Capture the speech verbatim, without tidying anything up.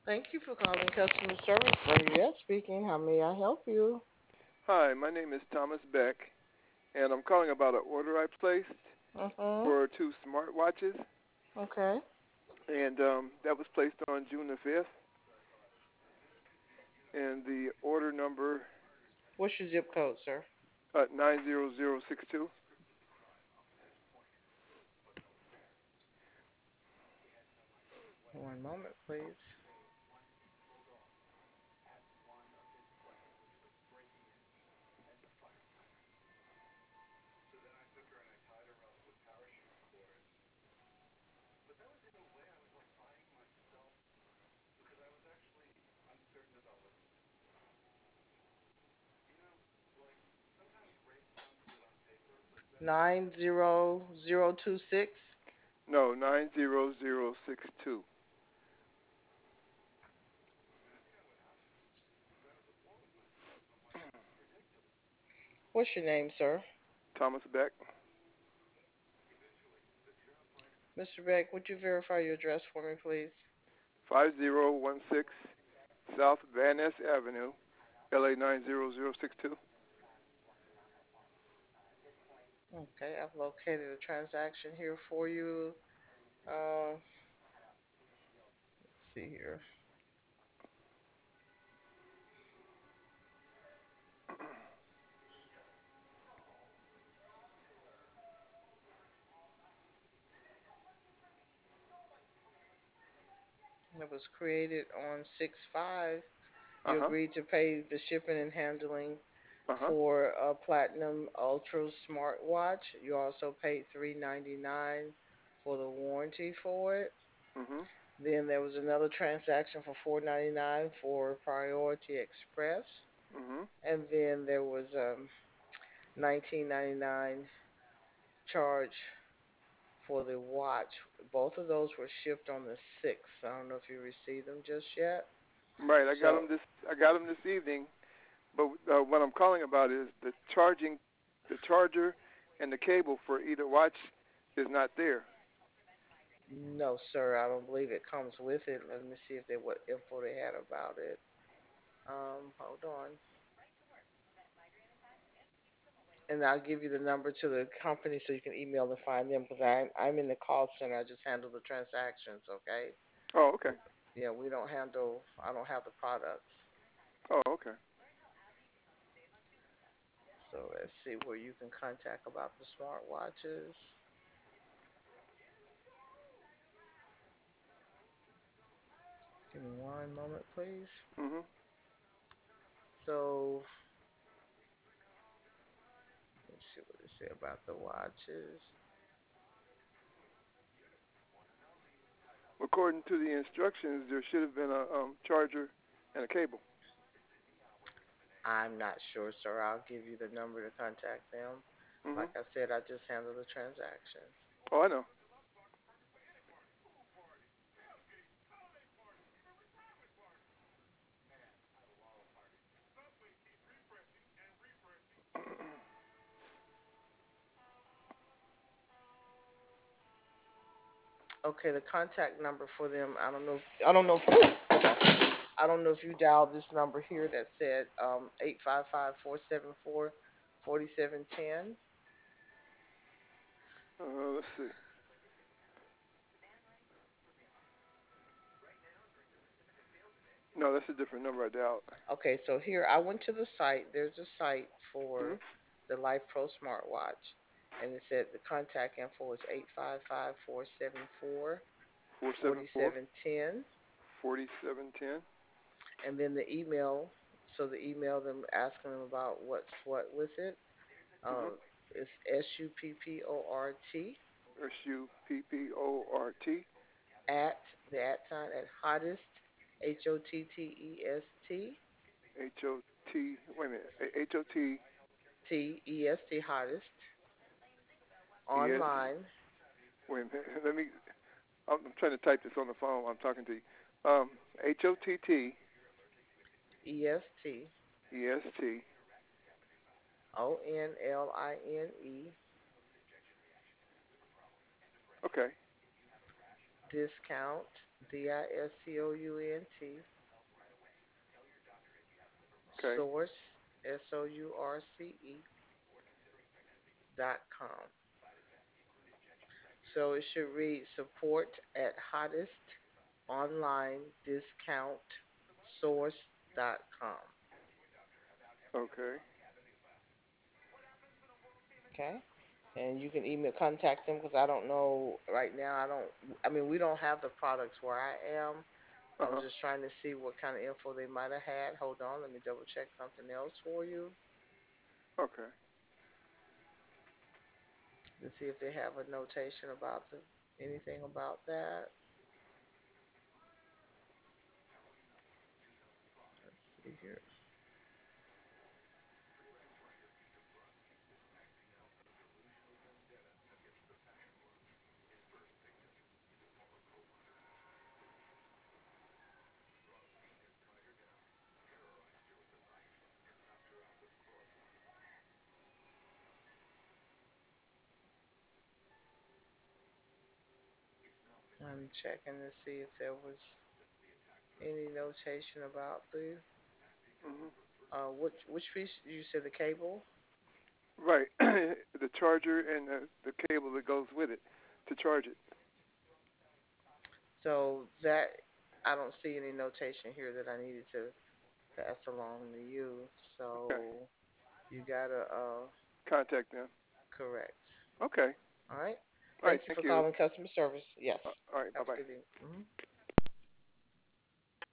Thank you for calling customer service. Bernadette speaking. How may I help you? Hi, my name is Thomas Beck, and I'm calling about an order I placed Mm-hmm. for two smartwatches, Okay. and um, that was placed on June the fifth, and the order number What's your zip code, sir? uh, nine zero zero six two. One moment, please. Nine zero zero two six. No, nine zero zero six two. What's your name, sir? Thomas Beck, Mister Beck, would you verify your address for me, please? five zero one six South Van Ness Avenue, L A nine zero zero six two. Okay, I've located a transaction here for you. Uh, let's see here. It was created on six five. Uh You huh. agreed to pay the shipping and handling Uh huh. for a Platinum Ultra smartwatch. You also paid three ninety nine for the warranty for it. Mhm. Then there was another transaction for four ninety nine for Priority Express, Mhm. and then there was um nineteen ninety nine charge for the watch. Both of those were shipped on the sixth. I don't know if you received them just yet. Right. I got So them this. I got them this evening. But uh, what I'm calling about is the charging, the charger, and the cable for either watch is not there. no, sir, I don't believe it comes with it. Let me see if they what info they had about it. Um, hold on. And I'll give you the number to the company so you can email and find them because I'm I'm in the call center. I just handle the transactions. Okay. Oh, okay. Yeah, we don't handle. I don't have the products. Oh, okay. So let's see where you can contact about the smartwatches. Give me one moment, please. Mhm. So let's see what they say about the watches. According to the instructions, there should have been a um, charger and a cable. I'm not sure, sir. I'll give you the number to contact them. Like Mhm. I said, I just handle the transactions. Oh, I know. Okay, the contact number for them. I don't know. If, I don't know. If, I don't know if you dialed this number here that said um eight five five four seven four forty seven ten. Uh, let's see. No, that's a different number I dialed. Okay, so here I went to the site. There's a site Mhm. for the Life Pro smartwatch, and it said the contact info is eight five five four seven four Four seven forty four seven ten, forty seven ten. and then the email. So the email them asking them about what's what with it. Mhm. Um, it's S U P P O R T S U P P O R T. at the at sign at hottest H O T T E S T H O T. Wait a minute. H O T T E S T hottest E S. online Wait a minute. Let me. I'm I'm trying to type this on the phone while I'm talking to you. Um, H O T T E S T E S T. O N L I N E Okay. discount D I S C O U N T, Okay. source, S O U R C E, dot com. So it should read support at hottest online discount source dot com. Okay. Okay. And you can email contact them because I don't know right now. I don't. I mean, we don't have the products where I am. Uh I was huh. just trying to see what kind of info they might have had. Hold on, let me double check something else for you Okay. to see if they have a notation about the anything about that. Let's see here. I'm checking to see if there was any notation about the Mhm. uh which which piece you said the cable. Right. The charger and the, the cable that goes with it to charge it. So that I don't see any notation here that I needed to pass along to you. Okay. So you gotta uh Contact them. correct. Okay. All right. All right. Thank you for Thank you. calling customer service. Uh, Yes. all right. Bye Have a bye. good day. Mhm.